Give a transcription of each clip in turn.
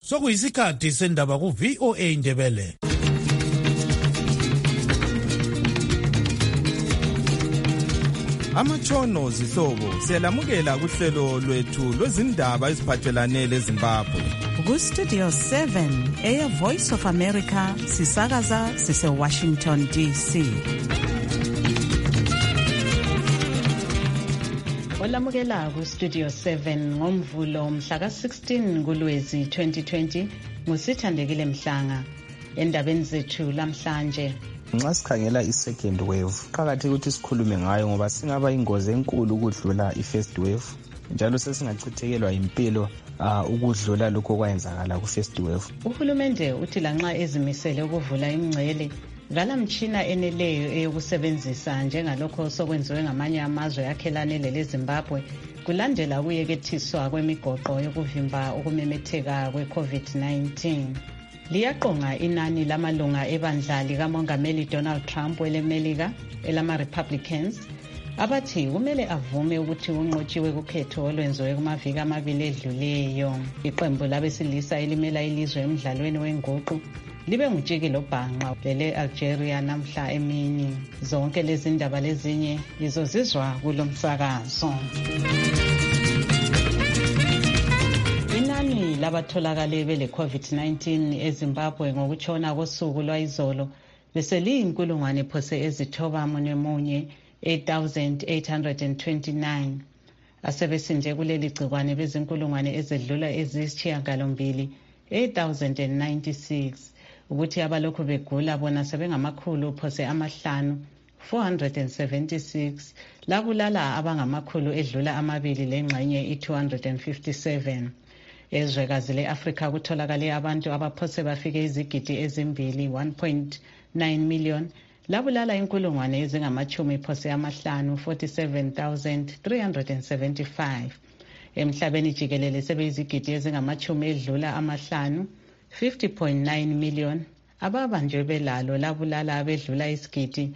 Sokuyisikhathi sendaba ku VOA Ndebele. Amatshono zihlobo siyalamukela kuhlelo lwethu lwezindaba eziphathelane leZimbabwe. Ku-Studio 7 Air Voice of America sisakaza sise-Washington DC. Olamukela ku-Studio 7 ngomvulo mhla ka-16 kuLwezi 2020 nguSithandekile Mhlanga. Endabeni zethu lamhlanje, nxa sikhangela i-second wave qakathekile ukuthi sikhulume ngayo ngoba singaba ingozi enkulu ukudlula i-first wave, njalo sesingachithekelwa impilo ukudlula lokho okwayenzakala ku-first wave. Uhulumende uthi lanxa ezimisele ukuvula imingcele kalamtshina eneleyo eyokusebenzisa njengalokho sokwenziwe ngamanye amazwe akhelane leZimbabwe kulandela ukuyekethiswa kwemigoqo yokuvimba ukumemetheka kwe-COVID-19. Liyaqonga inani lamalunga ebandla likamongameli Donald Trump welemelika elama-Republicans abathi kumele avume ukuthi unqotshiwe kukhetho olwenziwe kumaviki amabili edluleyo. Iqembu labesilisa elimela ilizwe emdlalweni wenguqu libe ngutshikilo bhanqa lele-Algeria namhla emini. Zonke lezi ndaba lezinye lizozizwa kulo msakazo. Inani labatholakale bele COVID-19 eZimbabwe ngokutshona kosuku lwayizolo beseliyi-9,000 phose ezithobamunye 8,829. Asebesinje kuleli gcikwane bezinkulungwane ezedlula eziyisishiyagalombili 8,096. Ukuthi abalokhu begula bona sebengamakhulu phose amahlanu 476, lakulala abangamakhulu edlula amabili lengxenye i-257. Ezwekazi le-Afrika kutholakale abantu abaphose bafike izigidi ezimbili 1.9 million, labulala inkulungwane ezingamachumi phose amahlanu 47,375. Emhlabeni jikelele sebeyizigidi ezingamachumi edlula amahlanu 50.9 million, ababanjwe belalo labulala abedlula isigidi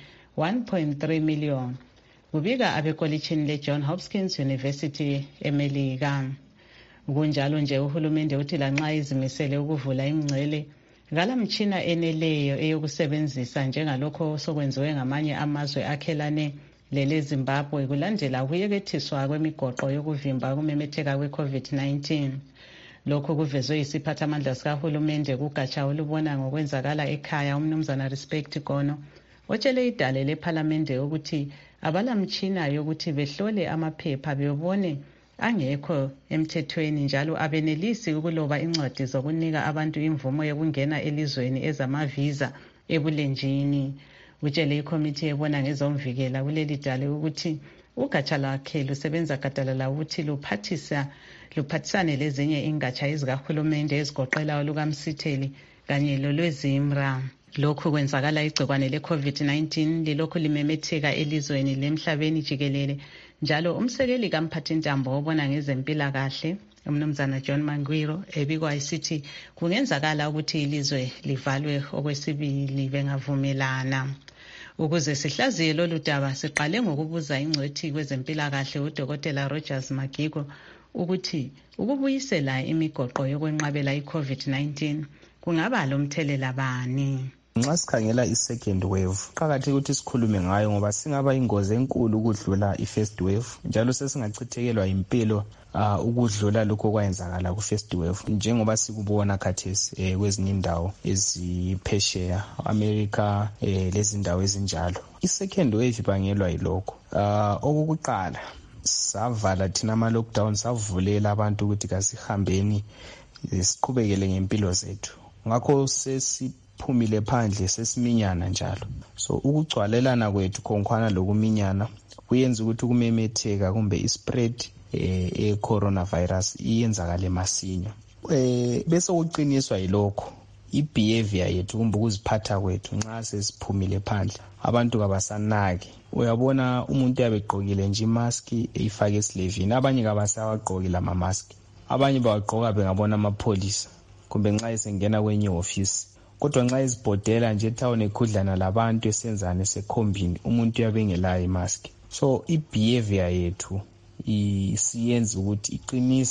1.3 million. Kubika abekolitshini le-John Hopkins University emelika. Kunjalo nje uhulumende uthi lanxa izimisele ukuvula imingcele kalamtshina eneleyo eyokusebenzisa njengalokho sokwenziwe ngamanye amazwe akhelane leZimbabwe kulandela ukuyekethiswa kwemigoqo yokuvimba ukumemetheka kwe-COVID-19. Lokhu kuvezwe yisiphathamandla sikahulumende kugatsha olubona ngokwenzakala ekhaya umnumzana Respect Gono, otshele idale lephalamende ukuthi abalamtshina yokuthi behlole amaphepha bebone angekho emthethweni njalo abenelisi ukuloba incwadi zokunika abantu imvumo yokungena elizweni ezamaviza ebulenjini. Utshele ikomiti ebona ngezomvikela kuleli dale ukuthi ugatsha lwakhe lusebenza gadalala ukuthi luphathisane lezinye ingatsha ezikahulumende ezigoqela olukaMsitheli kanye lolweZimra. Lokhu kwenzakala igcikwane le-COVID-19 lilokhu limemetheka elizweni lemhlabeni jikelele, njalo umsekeli kamphathintambo obona ngezempilakahle umnumzana John Mangwiro ebikwa isithi kungenzakala ukuthi ilizwe livalwe okwesibili bengavumelana. Ukuze sihlaziye lolu daba siqale ngokubuza ingcwethi kwezempilakahle uDokotela Rogers Magigo ukuthi ukubuyisela imigoqo yokwenqabela i-COVID-19 kungaba lomthelela bani. Nxa sikhangela i-second wave qakathekile ukuthi sikhulume ngayo ngoba singaba ingozi enkulu ukudlula i-first wave, njalo sesingachithekelwa impilo ukudlula lokho okwayenzakala ku-first wave njengoba sikubona khathesi kwezinye indawo eziphesheya America lezindawo ezinjalo. I-second wave ibangelwa yilokho. Okokuqala savala thina ama-lockdown, savulela abantu ukuthi kasihambeni siqhubekele ngempilo zethu, ngakho sesiphumile phandle sesiminyana njalo. So ukugcwalelana kwethu khonkhwana lokuminyana kuyenza ukuthi kumemetheka kumbe ispread e-coronavirus iyenzakale masinya. Bese kuqiniswa yilokho i-behavior yethu kumbe ukuziphatha kwethu nxa sesiphumile phandle. Abantu kabasanaki, uyabona umuntu yabegqokile nje imask eyifake esilevini, abanye kabasawagqokile ama-mask, abanye bawagqoka bengabona amapholisa kumbe nxa esengena kwenye office. Kodwa nxa ezibhodela nje ethawuni ekhudlana labantu esenzane sekhombini, umuntu uyabengelayo imask. So i-behavior yethu isiyenza ukuthi iqinisa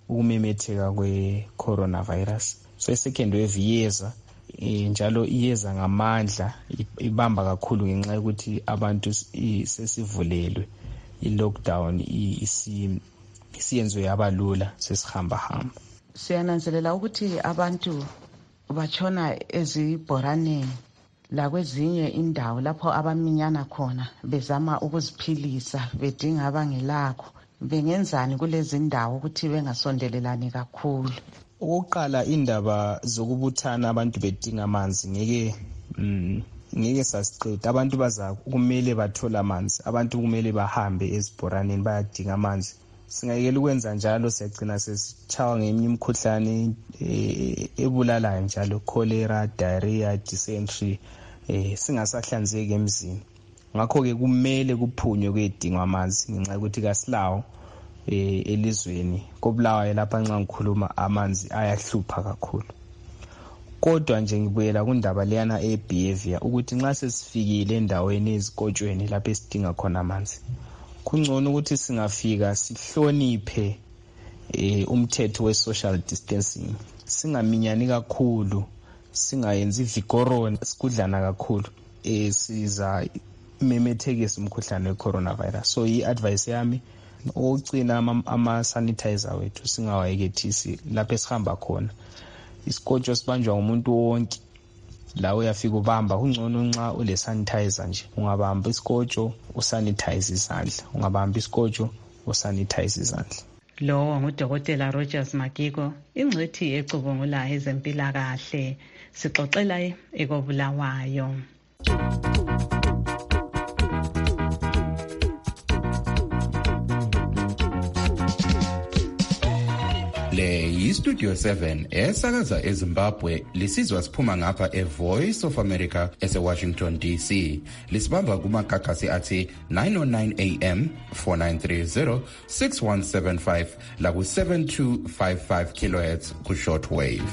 ukumemetheka kwe-coronavirus. So i-second wave iyeza njalo iyeza ngamandla, ibamba kakhulu ngenxa yokuthi abantu sesivulelwe, i-lockdown isiyenziwe yabalula, sesihamba. Siyananzelela ukuthi abantu batshona ezibhoraneni lakwezinye indawo lapho abaminyana khona bezama ukuziphilisa, bedinga abangelakho. Bengenzani kulezi ndawo ukuthi bengasondelelani kakhulu? Okokuqala, indaba zokubuthana abantu bedinga amanzi ngeke sasiqeda. Abantu kumele bathole amanzi, abantu kumele bahambe ezibhoraneni bayadinga amanzi. Singayekela ukwenza njalo siyagcina sesichawa ngeminye imikhuhlane ebulalayo njalo, cholera, diarrhea, dysentery, singasahlanzeki emzini. Ngakho-ke kumele kuphunywe kuyedingwa amanzi ngenxa yokuthi kasilawo elizweni. Kobulawayo lapha nxa ngikhuluma amanzi ayahlupha kakhulu. Kodwa nje ngibuyela kundaba leyana behavior ukuthi nxa sesifikile endaweni ezikotshweni lapho esidinga khona amanzi, kungcono ukuthi singafika sihloniphe umthetho we-social distancing, singaminyani kakhulu, singayenzi vikorona, sikudlana kakhulu, siza memethekisa umkhuhlane we-coronavirus. So i-advice yami ukugcina ama-sanitizer wethu singawayekethisi lapho esihamba khona. Isikotshwa sibanjwa ngumuntu wonke, la uyafika ubamba. Kungcono nxa ule sanitizer nje, ungabamba isikotshwa usanitize izandla, ungabamba isikotshwa usanitize izandla. Lo ngudokotela Rogers Magiko, ingcwethi ecubungula ezempilakahle, sixoxela ekobulawayo. Le yi-Studio 7 esakaza eZimbabwe, lisizwa siphuma ngapha eVoice of America ese-Washington DC. Lisibamba kumakhakhasi athi 909 AM, 4930, 6175 laku-7255 kHz ku-shortwave.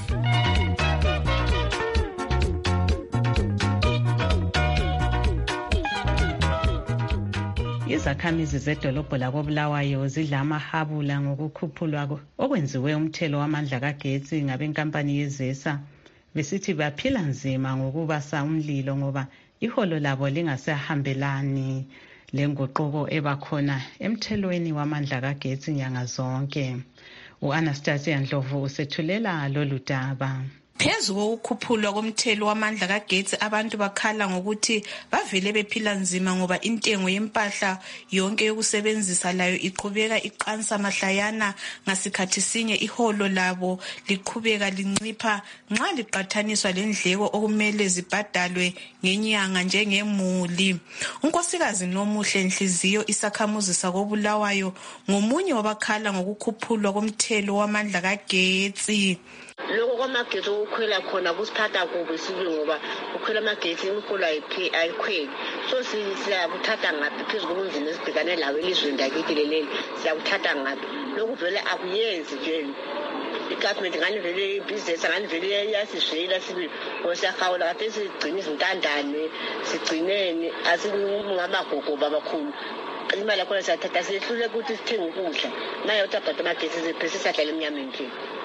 Izakhamizi zedolobho lakobulawayo zidla amahabula ngokukhuphulwa okwenziwe umthelo wamandla kagetsi ngabenkampani yezesa, besithi baphila nzima ngokubasa umlilo ngoba iholo labo lingasahambelani lenguquko ebakhona emthelweni wamandla kagetsi nyanga zonke. U-Anastasia Ndlovu usethulela lolu daba. Phezu kokukhuphulwa komthelo wamandla kagetsi, abantu bakhala ngokuthi bavele bephila nzima ngoba intengo yempahla yonke yokusebenzisa layo iqhubeka iqansa mahlayana, ngasikhathi sinye iholo labo liqhubeka lincipha nxa liqathaniswa lendleko okumele zibhadalwe ngenyanga njengemuli. Unkosikazi Nomuhle Nhliziyo, isakhamuzi sakobulawayo, ngomunye wabakhala ngokukhuphulwa komthelo wamandla kagetsi. Lokho kwamagetsi ukukhwela khona kusiphatha kubi sibili ngoba ukhwela amagetsi imiholo ayikhweli. So siyakuthatha ngaphi phezu kobunzima esibhekane lawo elizweni lakithi leli, siyakuthatha ngaphi? Lokhu vele akuyenzi nje igovernment, ngani vele ibhizinesi ngani vele yasishela sibili ngoba siyahawula kade sigcine izintandane, sigcineni asingamagogo babakhulu. Imali yakhona siyathatha siyehlule ukuthi sithenge ukudla, nayo utabhata amagetsi ziphese siyahlala emnyameni nje.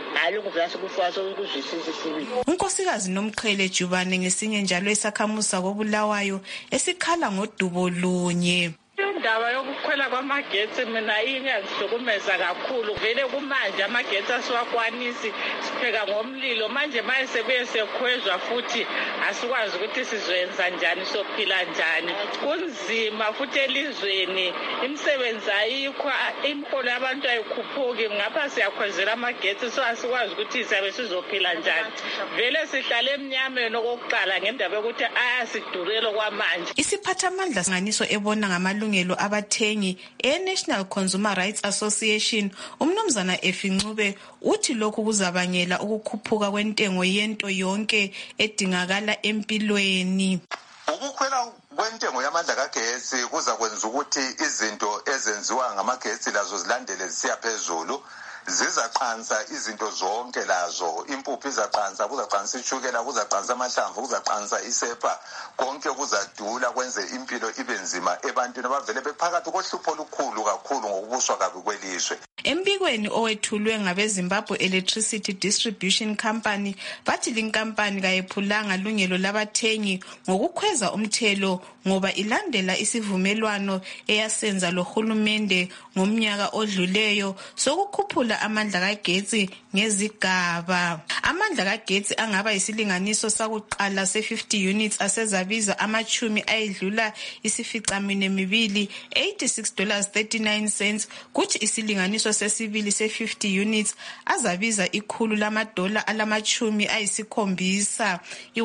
Unkosikazi Nomqhele Jubane ngesinye njalo isakhamuzi sakobulawayo esikhala ngodubo lunye. Indaba yokukhwela kwamagetsi mina iyangihlukumeza kakhulu. Vele kumanje amagetsi asiwakwanisi, sipheka ngomlilo. Manje maye sebuye sekhwezwa futhi asikwazi ukuthi sizoyenza njani, sophila njani. Kunzima futhi elizweni, imisebenzi ayikho, imiholo yabantu ayikhuphuki. Ngapha siyakhwezela amagetsi, so asikwazi ukuthi siyabe sizophila njani. Vele sihlale emnyameni okokuqala ngendaba yokuthi ayasidurela kwamanje. Isiphathamandla singaniso ebona ngamalungelo abathengi e-National Consumer Rights Association, umnumzana Efincube, uthi lokhu kuzabangela ukukhuphuka kwentengo yento yonke edingakala empilweni. Ukukhwela kwentengo yamandla kagetsi kuza kwenza ukuthi izinto ezenziwa ngamagetsi lazo zilandele zisiya phezulu. Zizaqansa izinto zonke lazo, impuphu izaqansa, kuzaqansa ishukela, kuzaqansa amahlamvu, kuzaqansa isepa, konke kuzadula kwenze impilo ibe nzima ebantwini abavele bephakathi kohlupho olukhulu kakhulu ngokubuswa kabi kwelizwe. Embikweni owethulwe ngabe-Zimbabwe Electricity Distribution Company bathi linkampani kayephulanga lungelo labathengi ngokukhweza umthelo ngoba ilandela isivumelwano eyasenza lohulumende ngomnyaka odluleyo sokukhuphula amandla kagetsi ngezigaba. Amandla kagetsi angaba isilinganiso sakuqala se50 units asezabiza amachumi ayedlula isificaminwembili $86.39 kuthi isilinganiso sesibili se50 units azabiza $100 alamachumi ayisikhombisa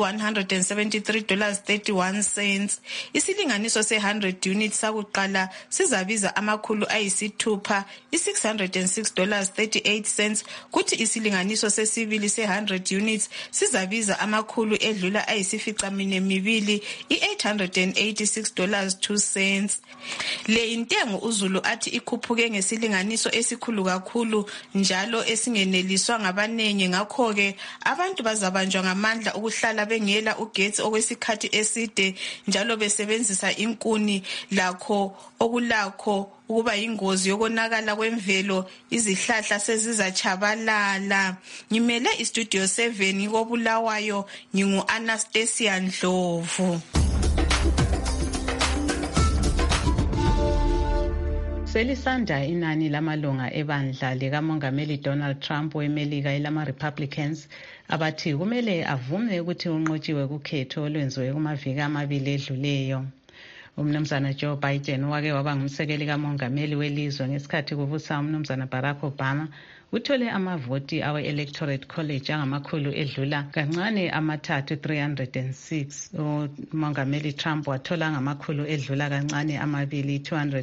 $173.31. Isilinganiso se100 units sakuqala sizabiza amakhulu ayisithupha $606.38 kuthi isilinganiso sesibili se100 units sizabiza amakhulu edlula ayisificaminwembili $886.02. Le intengo uZulu athi ikhuphuke ngesilinganiso esikhulu kakhulu njalo esingeneliswa ngabanengi, ngakho ke abantu bazabanjwa ngamandla ukuhlala bengela ugetsi okwesikhathi eside njalo besebenzisa inkuni lakho okulakho ukuba ingozi yokonakala kwemvelo, izihlahla sezizatshabalala. Ngimele istudio 7 koBulawayo, ngingu-Anastasia Ndlovu. Selisanda inani lamalunga ebandla likamongameli Donald Trump weMelika elama-Republicans abathi kumele avume ukuthi unqotshiwe kukhetho olwenziwe kumaviki amabili edluleyo. Umnumzana Joe Biden wake waba ngumsekeli kamongameli welizwe ngesikhathi kubusa umnumzana Barack Obama uthole amavoti awe-Electorate College angamakhulu edlula kancane amathathu 306. Umongameli Trump wathola angamakhulu edlula kancane amabili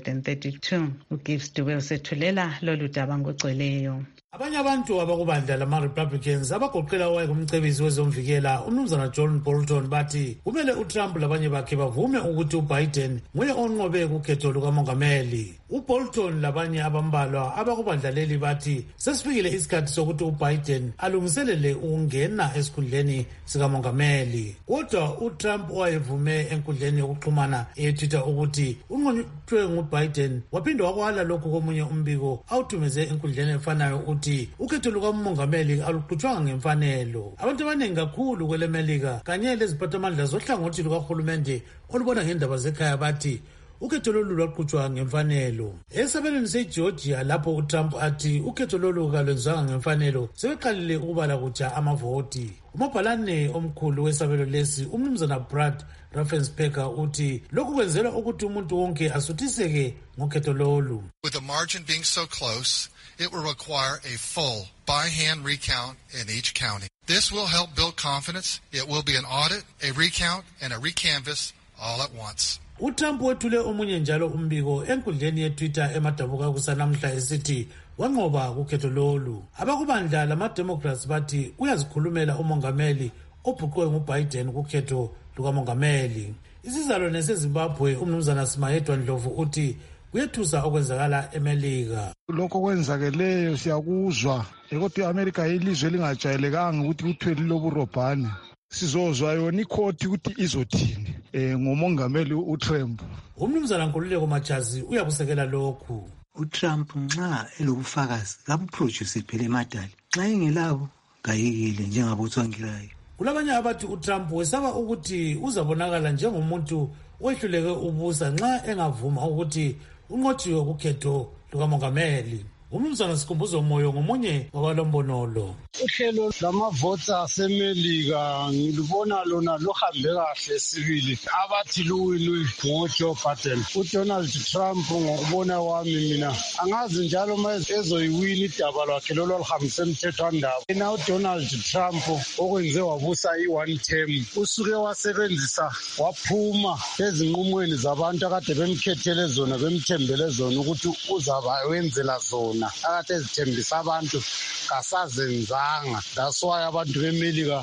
232. uGibbs Dube usethulela lolu daba ngogcweleyo. Abanye abantu abakubandla lama-Republicans abagoqela owayengumcebisi wezomvikela umnumzana John Bolton bathi kumele uTrump labanye bakhe bavume ukuthi uBiden nguye onqobe kukhetho lukamongameli. uBolton labanye abambalwa abakubandla leli bathi sesifikile isikhathi sokuthi uBiden alungiselele ukungena esikhundleni sikamongameli. Kodwa uTrump owayevume enkundleni yokuxhumana eTwitter ukuthi unqotshwe nguBiden waphinde wakwala lokhu komunye umbiko awuthumeze enkundleni efanayo ukuthi ukhetho lukamongameli aluqhutshwanga ngemfanelo. Abantu abaningi kakhulu kwelemelika kanye leziphathamandla zohlangothi lukahulumende olubona ngendaba zekhaya bathi ukhetho lolu lwaqhutshwa ngemfanelo. Esabelweni seGeorgia lapho uTrump athi ukhetho lolu kalwenzanga ngemfanelo sebeqalile ukubala kutsha amavoti. Umabhalane omkhulu wesabelo lesi umnumzana Brad Raffensperger uthi lokhu kwenzelwa ukuthi umuntu wonke asuthiseke ngokhetho lolu. With the margin being so close, it will require a full by-hand recount in each county. This will help build confidence. It will be an audit, a recount, and a recanvass all at once. uTrump wethule omunye njalo umbiko enkundleni yeTwitter emadabuka kusanamhla esithi wanqoba kukhetho lolu. Abakubandla lama-Democrats bathi uyazikhulumela umongameli obhuqwe nguBiden kukhetho lukamongameli. Isizalwane seZimbabwe umnumzana Simayedwa Ndlovu uthi kuyethusa okwenzakala eMelika. Lokho kwenzakeleyo siyakuzwa ukuthi iAmerika yilizwe lingajayelekanga ukuthi kuthwele loburobhani. Sizozwa yona ikhoti ukuthi izothini ngomongameli uTrump. Umnumzana Nkululeko Majazi uyakusekela lokhu. uTrump nxa elobufakazi kabuproduce phela emadali, nxa engelabo kayekile njengabothwangirayo. Kulabanye abathi uTrump wesaba ukuthi uzabonakala njengomuntu owehluleke ubusa nxa engavuma ukuthi unqotshiwe kukhetho lukamongameli. Umnumzana Sikhumbuzo Moyo ngomunye wabalombonolo. Uhlelo lamavoti aseMelika ngilubona lona luhambe kahle sibili. Abathi luwini ngoJoe Biden. uDonald Trump ngokubona kwami mina angazi njalo ezoyiwini idaba lwakhe lolo alihambise emthethwandaba. Yena uDonald Trump okwenze wabusa i-one term usuke wasebenzisa waphuma ezinqumweni zabantu akade bemkhethele zona bemthembele zona ukuthi uzaba wenzela zona. Akade ezithembisa abantu kasazenzanga. That's why abantu beMelika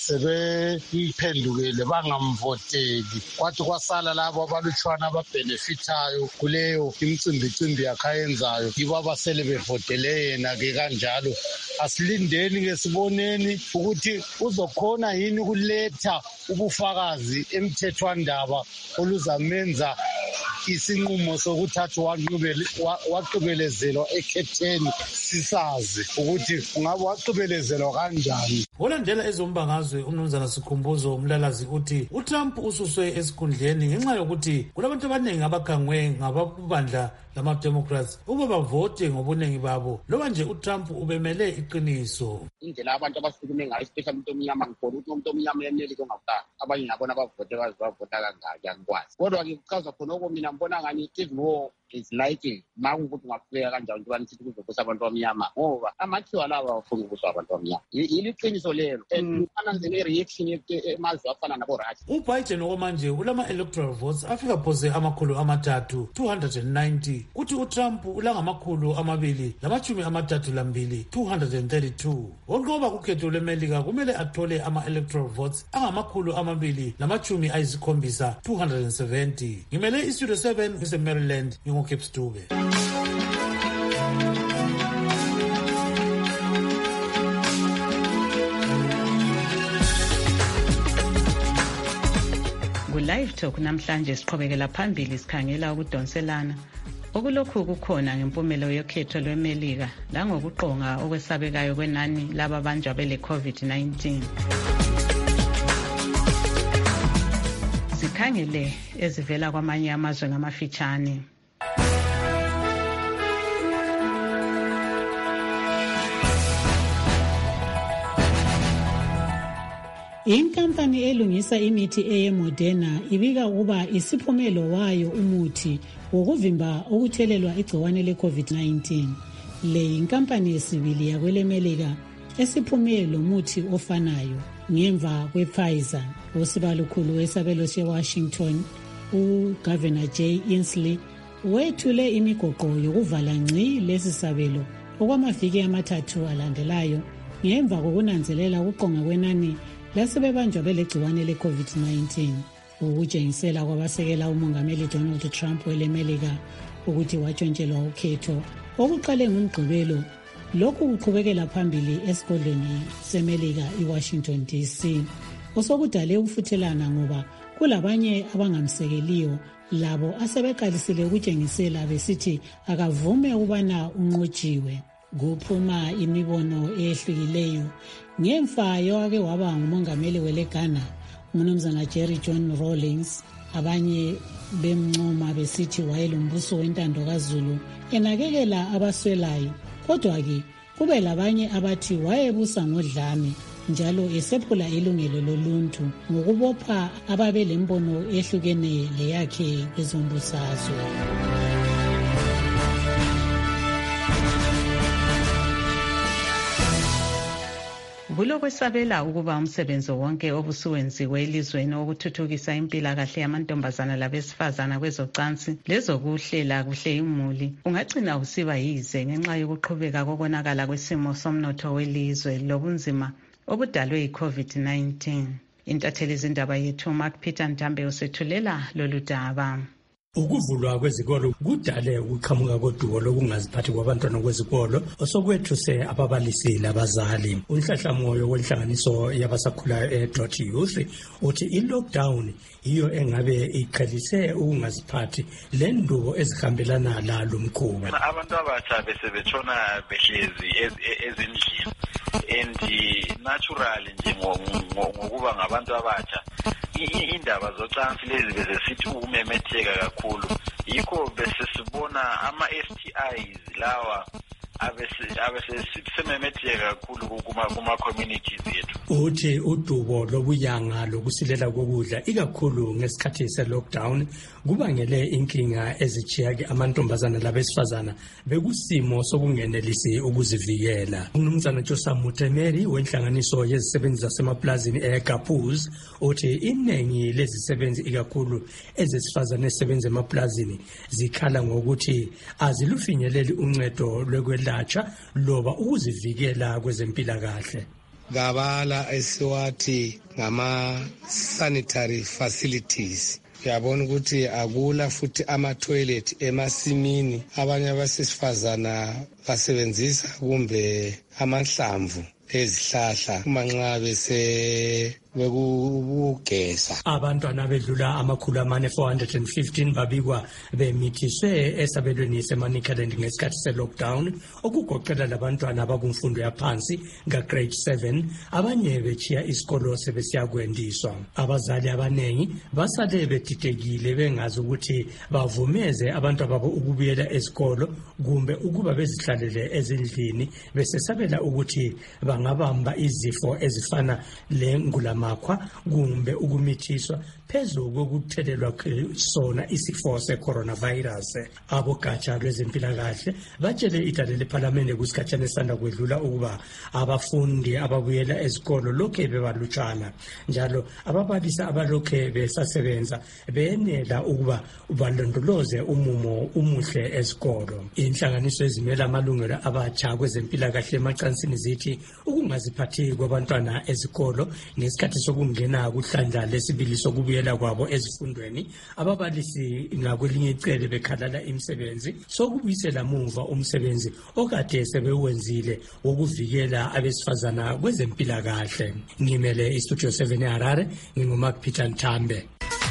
sebemphendukele bangamvoteli. Kwathi kwasala labo abalutshwana ababhenefithayo kuleyo imicimbi yakhe ayenzayo yibo abasele bevotele yena-ke kanjalo. Asilindeni-ke siboneni ukuthi uzokhona yini ukuletha ubufakazi emthethwandaba oluzamenza isinqumo sokuthatha waqibelezelwa ekhetheni sisazi ukuthi ungabe waqibelezelwa kanjani. Olandela ezombangazwe umnumzana Sikhumbuzo Mlalazi uthi uTrump ususwe esikhundleni ngenxa yokuthi kulabantu abaningi abakhangwe ngababandla lama-Democrats ukuba bavote ngobuningi babo loba nje uTrump ubemele iqiniso. Indlela abantu abasukume ngayo especially umuntu omnyama ngikholwa ukuthi umuntu omnyama emelika ongakudala abanye ngabona bavote bavota kangaki angikwazi. Kodwa-ke kuchaza khonoko mina ngibona ngani even war is like ma ukuthi ungaqhubeka kanjani ukuthi banisithi kuzovusa abantu abamnyama ngoba amakhiwa laba afuna ukuvuswa abantu abamnyama. Yiliqiniso lelo and ufana ne-reaction emazwe afana nabo-Russia. UBiden okwamanje ulama-electoral votes afika phose 290 kuthi uTrump ulangamakhulu 232 232. Onqoba kukhetho lwemelika kumele athole ama-electoral votes angamakhulu 270 270. Ngimele iStudio 7 ngise-Maryland Cape Stube. Ku-Live Talk namhlanje siqhubekela phambili sikhangela ukudonselana okulokhu kukhona ngempumelo yokhetho lwemelika langokuqonga okwesabekayo kwenani lababanjwa bele COVID-19. Sikhangele ezivela kwamanye amazwe ngamafitshane. Inkampani elungisa imithi eyeModerna ibika ukuba isiphumelo wayo umuthi wokuvimba ukuthelelwa igciwane le-COVID-19. Le inkampani yesibili yakwelemelika esiphume lo muthi ofanayo ngemva kwe-Pfizer. Usibalukhulu wesabelo se-Washington, uGovernor Jay Inslee wethule imigoqo yokuvala ngci lesi sabelo okwamaviki amathathu alandelayo ngemva kokunanzelela ukuqonga kwenani lasebebanjwa belegciwane le-COVID-19, ukutshengisela kwabasekela umongameli Donald Trump welemelika ukuthi watshontshelwa ukhetho okuqale ngomgqibelo. Lokhu kuqhubekela phambili esigodlweni semelika iWashington DC, osokudale ukufuthelana ngoba kulabanye abangamsekeliyo labo asebeqalisile ukutshengisela besithi akavume ukubana unqotshiwe. Kuphuma imibono ehlukileyo ngemfa yowake waba ngumongameli weLegana umnumzana Jerry John Rawlings. Abanye bemncoma besithi wayelombuso wentando kaZulu enakekela abaswelayo, kodwa-ke kube labanye abathi wayebusa ngodlame njalo esephula ilungelo loluntu ngokubopha ababelembono ehlukene leyakhe kwezombusazwe. Kulokwesabela ukuba umsebenzi wonke obusuwenziwe elizweni okuthuthukisa impilakahle yamantombazana labesifazana kwezocansi lezokuhlela kuhle imuli ungagcina usiba yize ngenxa yokuqhubeka kokonakala kwesimo somnotho welizwe lobunzima obudalwe yi-COVID-19. Intatheli zindaba yethu Mark Peter Ntambe usethulela lolu daba. Ukuvulwa kwezikolo kudale ukuqhamuka kodumo lokungaziphathi kwabantwana kwezikolo osokwethuse ababalisi labazali. Unhlahlamoyo wenhlanganiso yabasakhulayo e.Youth uthi i-lockdown iyo engabe iqhelise ukungaziphathi lendubo ezihambelana lalo mkhuba. Abantu abatsha besebetshona behlezi ezindlini and natural nje ngokuba ngabantu abatsha indaba zocansi lezi bezesithi ukumemetheka kakhulu, yikho besesibona ama-STIs lawa abesesisememetheka kakhulu kuma-communities yethu. Uthi udubo lobuyanga lokusilela kokudla ikakhulu ngesikhathi se-lockdown kubangele inkinga ezichiyake amantombazana labesifazana bekusimo sokungenelisi ukuzivikela. Umnumzana Josa Mutemeri wenhlanganiso yezisebenzi zasemaplazini eGapuz uthi iningi lezisebenzi ikakhulu ezesifazane ezisebenza emaplazini zikhala ngokuthi azilufinyeleli uncedo lwekwelatshwa loba ukuzivikela kwezempilakahle. Ngabala esiwathi ngama-sanitary facilities. Uyabona ukuthi akula futhi ama-toilet emasimini. Abanye abasesifazana basebenzisa kumbe amahlamvu ezihlahla uma nxa bekugeza. Abantwana bedlula 415 babikwa bemithiswe esabelweni seManicaland ngesikhathi se-lockdown, okugoqela labantwana abakumfundo yaphansi nga-grade 7, abanye bechiya isikolo sebesiya kwendiswa. Abazali abanengi basale bedidekile bengazi ukuthi bavumeze abantu ababo ukubuyela esikolo kumbe ukuba bezihlalele ezindlini besesabela ukuthi bangabamba izifo ezifana lengulamakwa kumbe ukumithiswa phezu kokuthelelwa sona isifo se-coronavirus. Abogatsha lwezempilakahle batshele idale lephalamende kusikhatshana esanda kwedlula ukuba abafundi ababuyela ezikolo lokhe bebalutshwana, njalo ababalisi abalokhe besasebenza benela ukuba balondoloze umumo umuhle esikolo. Inhlanganiso ezimela amalungelo abatsha kwezempilakahle emacansini zithi ukungaziphathi kwabantwana ezikolo ngesikhathi sokungena kuhlandla lesibili sokubuyela kwabo ezifundweni, ababalisi ngakwelinye icele bekhalala imisebenzi sokubuyisela muva umsebenzi okade sebewenzile wokuvikela abesifazana kwezempilakahle. Ngimele iStudio 7 eHarare, nginguMark Peter Nthambe.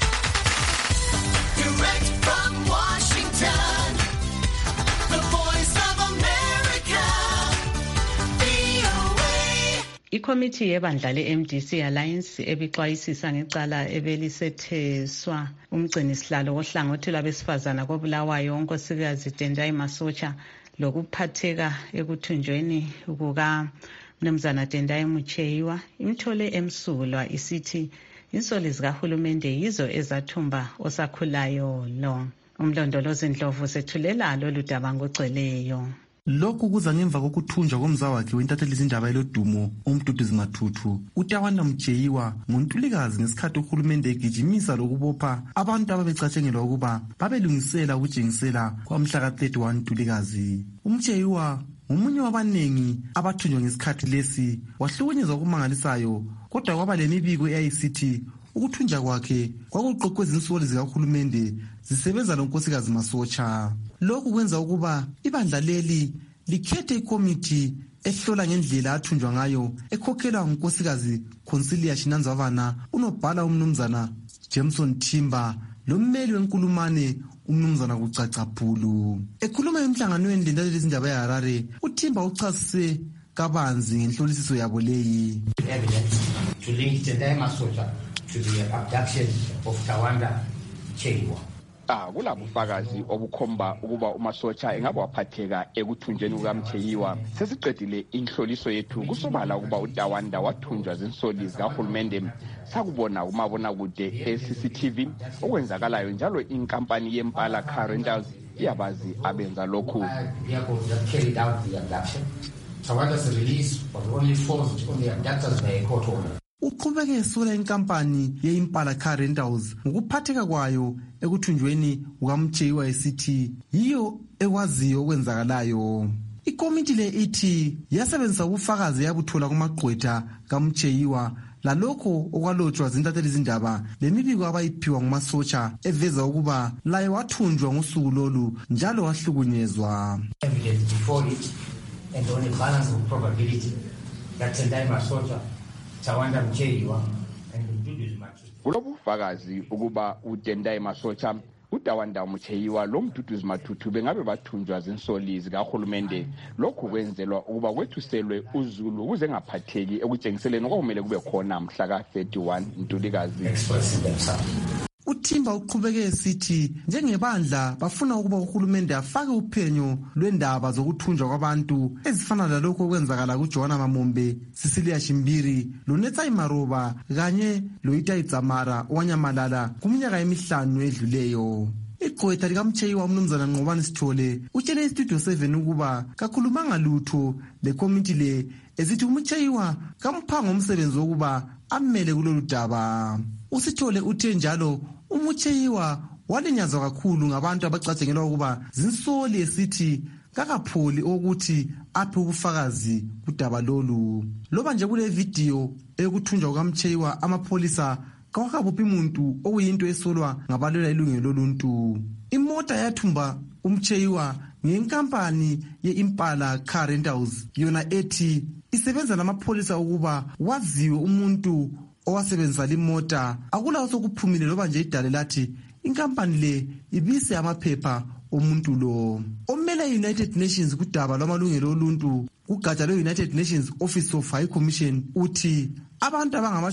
Ikomiti yebandla le-MDC Alliance ebixwayisisa ngecala ebelisetheswa umgcinisihlalo wohlangothi lwabesifazana koBulawayo unkosikazi Tendai Masocha lokuphatheka ekuthunjweni kukaMnumzana Tendai Mucheyiwa imthole emsulwa isithi insoli zikahulumende yizo ezathumba osakhulayo lo. Umlondolozi Ndlovu sethulela lolu daba ngogcweleyo. Lokhu kuza ngemva kokuthunjwa komza wakhe wentatheli izindaba elodumo uMduduzi Mathuthu uTawanda Mucheyiwa ngoNtulikazi ngesikhathi uhulumende egijimisa lokubopha abantu ababecatshengelwa ukuba babelungisela ukujengisela kwamhla ka-31 Ntulikazi. uMucheyiwa ngomunye wabanengi abathunjwa ngesikhathi lesi wahlukunyezwa okumangalisayo, kodwa kwaba lemibiko eyayisithi ukuthunjwa kwakhe kwakuqoqwe zinsoli zikahulumende zisebenza lonkosikazi Masocha. Lokhu kwenza ukuba ibandla leli likhethe ikomiti ehlola ngendlela athunjwa ngayo ekhokhelwa ngunkosikazi Consilia Shinanzavana, unobhala umnumzana Jameson Timba lommeli wenkulumane umnumzana Kucaca Bhulu. Ekhuluma emhlanganweni lendaba lezindaba eHarare, uTimba uchasise kabanzi ngenhlolisiso yabo leyi. To link Tendai Masocha to the abduction of Tawanda Mucheyiwa. Kulabufakazi obukhomba ukuba uMasocha engaba waphatheka ekuthunjweni kukaMucheyiwa. Sesiqedile inhloliso yethu kusobala ukuba uTawanda wathunjwa zinsoli zikahulumende. Sakubona kumabonakude e-CCTV okwenzakalayo, njalo inkampani yempala car rentals iyabazi abenza lokhu. Tawanda's release was only forced on the abductors by a court order. Uqhubeke esola inkampani ye-Impala Car Rentals ngokuphatheka kwayo ekuthunjweni kukaMucheyiwa esithi yiyo ekwaziyo okwenzakalayo. Ikomiti le ithi yasebenzisa ubufakazi yabuthola kumagqwetha kaMucheyiwa lalokho okwalotshwa zintatheli izindaba lemibiko abayiphiwa nguMasocha eveza ukuba laye wathunjwa ngosuku lolu njalo wahlukunyezwa. Evidence before it and on a balance of probability that Tendai Masocha, Tawanda Mucheyiwa and Mduduzi Mathuthu. Kulobufakazi ukuba uTendai Masocha, uTawanda Mucheyiwa loMduduzi Mathuthu bengabe bathunjwa zinsoli zikahulumende. Lokhu kwenzelwa ukuba kwethuselwe uZulu ukuze ngaphatheki ekutshengiseleni okumele kube khona mhla ka-31 Ntulikazi. uTimba uqhubeke esithi njengebandla bafuna ukuba uhulumende afake uphenyo lwendaba zokuthunjwa kwabantu ezifana lalokho okwenzakala kuJohana Mamombe, Cecilia Shimbiri, loNetsai Maroba kanye loItai Tsamara owanyamalala kuminyaka emihlanu edluleyo. Igqwetha likaMucheyiwa umnumzana Nqobani Sithole utshele iStudio 7 ukuba kakhulumanga lutho lekomiti le esithi uMucheyiwa kamphanga umsebenzi wokuba amele kulolu daba. uSithole uthe njalo uMucheyiwa walinyazwa kakhulu ngabantu abacatshengelwa ukuba zinsoli esithi kakapholi ukuthi aphe ubufakazi kudaba lolu. Loba nje kule video ekuthunjwa kukaMucheyiwa amapholisa kawakabophi umuntu okuyinto esolwa ngabalwela ilungelo loluntu. Imota yathumba uMucheyiwa ngenkampani ye-Impala Car Rentals yona ethi isebenza namapholisa ukuba waziwe umuntu owasebenzisa limota akulawo sokuphumile loba nje idale lathi inkampani le ibise amaphepha omuntu lo. Omele United Nations kudaba lwamalungelo oluntu kugatsha lwe-United Nations Office of High Commission uthi abantu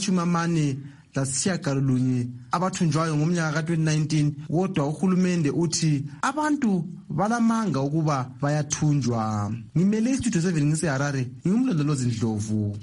abangama-49 abathunjwayo ngomnyaka ka-2019, kodwa uhulumende uthi abantu balamanga ukuba bayathunjwa. Ngimele iStudio 7 ngiseHarare, ngingumlondolozi Ndlovu.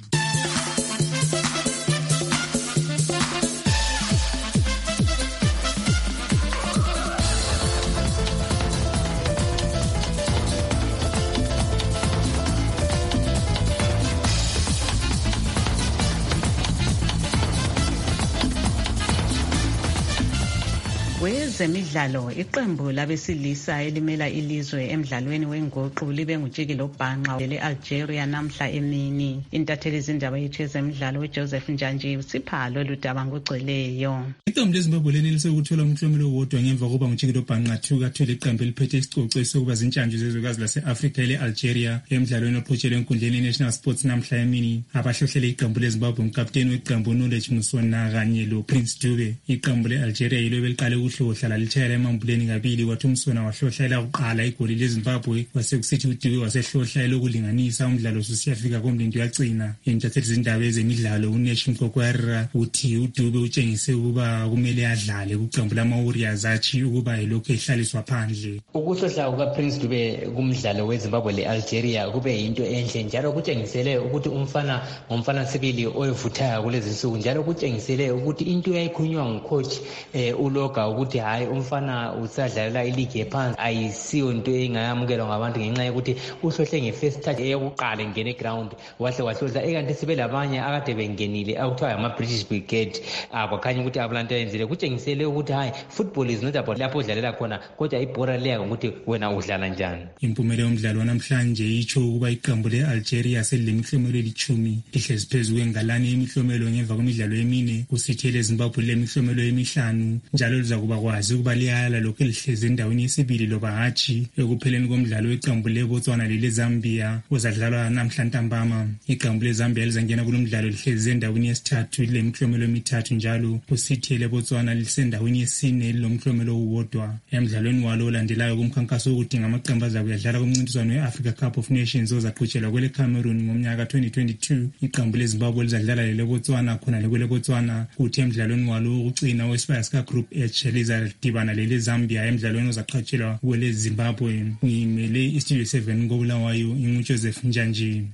Kwezemidlalo, iqembu labesilisa elimela ilizwe emidlalweni wenguqu libe ngutshikilo bhanqa le-Algeria namhla emini. Intatheli izindaba yethu yezemidlalo uJoseph Njanji usipha lolu daba ngogcweleyo. Iqembu leZimbabwe lenelise ukuthola umklomelo owodwa ngemva kokuba ngutshikilo bhanqa 2 kathole iqembu eliphethe isicoco sokuba zintshantshu zezwekazi lase-Afrika le-Algeria emidlalweni ophutshelwe enkundleni ye-National Sports namhla emini. Abahlohlele iqembu leZimbabwe ngukapteni weqembu uKnowledge Musona kanye lo-Prince Dube. Iqembu le-Algeria yilo beliqale ukuhlohla lalitshayela emambuleni kabili, kwathi uMsona wahlohla elokuqala igoli leZimbabwe, kwasekusithi uDube wasehlohla elokulinganisa. Umdlalo usiyafika komlindo yagcina. Intatheli izindaba ezemidlalo uNesh Mkokwara uthi uDube utshengise ukuba kumele adlale kuqembu lama-Warriors athi ukuba yilokhu ehlaliswa phandle. Ukuhlohla kukaPrince Dube kumdlalo weZimbabwe le-Algeria kube yinto enhle, njalo kutshengisele ukuthi ngumfana sibili oyevuthayo kulezi nsuku, njalo kutshengisele ukuthi into yayikhulunywa ngucoach uLoga ukuthi hayi umfana usadlalela iligi ephansi ayisiyo into engayamukelwa ngabantu ngenxa yokuthi uhlohle nge-first touch eyokuqala ingene eground wahle wahlohla, ekanti sibe labanye akade bengenile akuthiwa ama-British Brigade kwakhanya ukuthi abalanto yenzile. Kutshengisele ukuthi hayi football is not about lapho udlalela khona, kodwa ibhora liya ukuthi wena udlala njani. Impumela yomdlalo wanamhlanje itsho ukuba iqembu le-Algeria selilemihlomelo eli-10 lihlezi phezu kwengalane yemihlomelo ngemva kwemidlalo emine, kusithi eleZimbabwe lemihlomelo emi5, njalo lizakuba kwazi ukuba liyala lokhu elihlezi endaweni yesibili loba hatshi ekupheleni komdlalo weqembu leBotswana leleZambia ozadlalwa namhla ntambama. Iqembu leZambia lizangena kulomdlalo lihlezi endaweni yesithathu lemihlomelo emithathu, njalo kusithi leBotswana lisendaweni yesine lomhlomelo owodwa. Emidlalweni walo olandelayo kumkhankaso wokudinga amaqembu azakuyadlala kumncintiswano we-Africa Cup of Nations ozaqhutshelwa kwele Cameroon ngomnyaka 2022, iqembu leZimbabwe lizadlala leleBotswana khona leKweleBotswana, kuthi emidlalweni walo wokucina weSpire Group H lizadibana leleZambia emidlalweni ozaqhutshelwa kweleZimbabwe. Ngimele iStudio 7 koBulawayo, inguJoseph Njanji.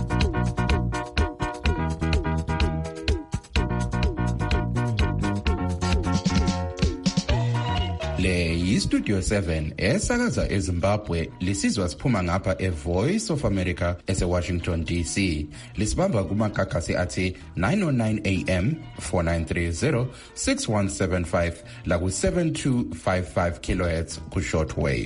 Le yiStudio 7 esakaza eZimbabwe, lisizwa siphuma ngapha eVoice of America eseWashington DC. Lisibamba kumakhakhasi athi 909 AM, 4930, 6175 laku 7255 kHz ku shortwave.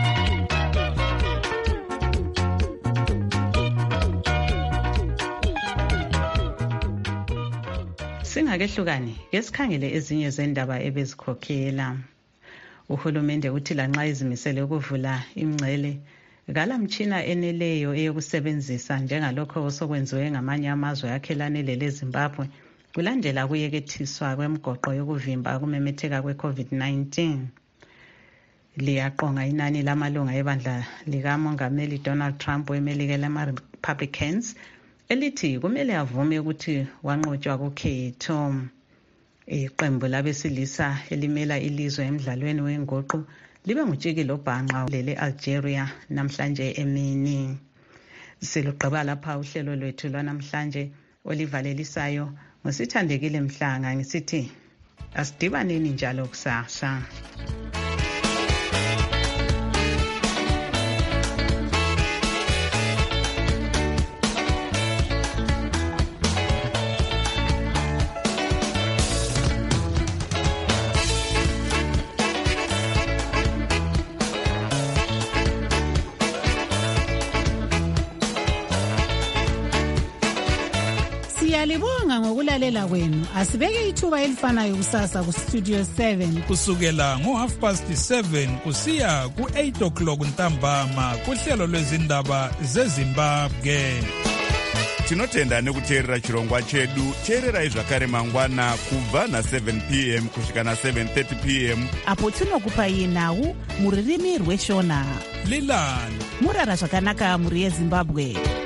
Singakehlukani ngesikhangele ezinye zendaba ebezikhokhela. Uhulumende uthi lanxa izimisele ukuvula imingcele kalamtshina eneleyo eyokusebenzisa njengalokho osokwenziwe ngamanye amazwe akhelane leleZimbabwe kulandela kuyekethiswa kwemigoqo yokuvimba ukumemetheka kwe-COVID-19. Liyaqonga inani lamalunga ebandla likamongameli Donald Trump wemelika lama-Republicans elithi kumele avume ukuthi wanqotshwa kukhetho. Iqembu labesilisa elimela ilizwe emidlalweni wenguqu libe ngutshikilo bhanqa lele-Algeria namhlanje emini. Siluqaba lapha uhlelo lwethu lwanamhlanje olivalelisayo ngosithandekile Mhlanga ngisithi asidibaneni njalo kusasa. Siyalibonga ngokulalela kwenu. Asibeke ithuba elifanayo kusasa kuStudio 7 kusukela ngo7:30 kusiya ku8 o'clock ntambama kuhlelo lwezindaba zeZimbabwe. tinotenda nekuteerera chirongwa chedu. teererai zvakare mangwana kubva na7 p.m. kusvika na7:30 p.m. apo tinokupai nhau muririmi rweshona. Leland murara zvakanaka mhuri yeZimbabwe.